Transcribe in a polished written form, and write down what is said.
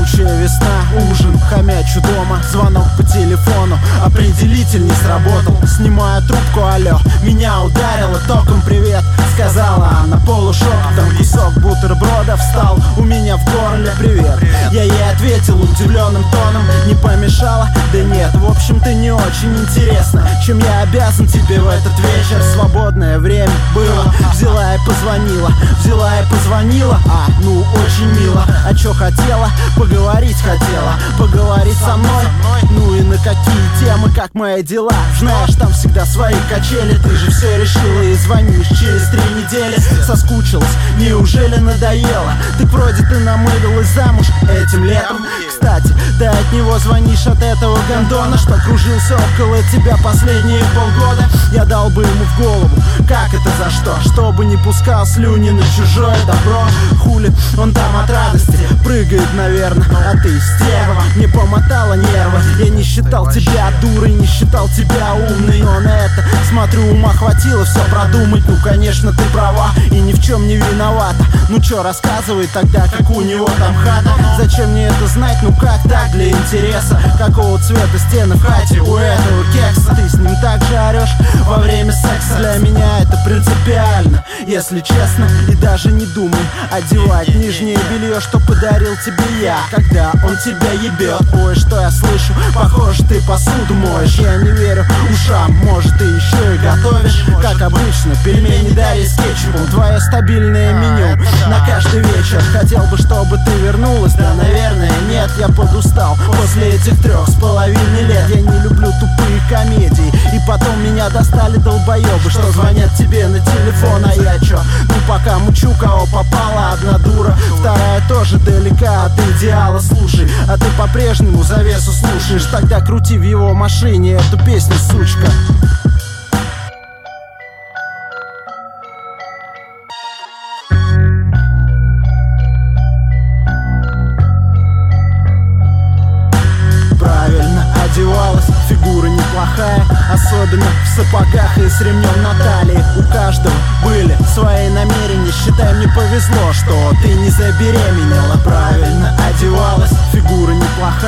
Колючая весна, ужин, хомячу дома, звонок по телефону, определитель не сработал. Снимаю трубку, алло, меня ударило током, привет, сказала она полушепотом. Кусок бутерброда встал у меня в горле, привет. Я ей ответил удивленным тоном, не помешало? Да нет, в общем-то не очень интересно, чем я обязан тебе в этот вечер. Свободное время было, взяла и позвонила, ну очень мило. А чё хотела? Поговорить хотела, поговорить со мной. Ну и на какие темы, как мои дела? Знаешь, там всегда свои качели. Ты же все решила и звонишь через 3 недели. Соскучилась, неужели надоело? Так вроде ты намылилась замуж этим летом. Кстати, ты от него звонишь, от этого гондона, что кружился около тебя последние полгода. Я дал бы ему в голову, как это за что? Чтобы не пускал слюни на чужое добро. Хули он там от радости прыгает, наверное, а ты стерва. Не помотала нервы. Я не считал тебя дурой, не считал тебя умной, но на это, смотрю, ума хватило все продумать. Ну конечно ты права и ни в чем не виновата. Ну чё, рассказывай тогда, как у него там хата. Зачем мне это знать, ну как так, для интереса? Какого цвета стены в хате у этого кекса? Ты с ним так же орешь во время секса. Для меня это принципиально, если честно. И даже не думай одевать нижнее белье, что подарил тебе я, когда он тебя ебет. Ой, что я слышу, похоже, ты посуду моешь. Я не верю ушам, может ты еще и готовишь. Как обычно, пельмени Дарьи с кетчупом, твое стабильное меню на каждый вечер. Хотел бы, чтобы ты вернулась, да, наверное, нет. Я подустал после этих 3,5 лет. Я не люблю тупые комедии, и потом меня достали долбоебы, что звонят тебе на телефон. А я чё? Ну пока мучу, кого попала. Одна дура, вторая тоже далека от идеала. Слушай, а ты по-прежнему завесу слушаешь? Тогда крути в его машине эту песню, сучка. Одевалась, фигура неплохая, особенно в сапогах и с ремнем на талии. У каждого были свои намерения. Считай, мне повезло, что ты не забеременела. Правильно одевалась, фигура неплохая.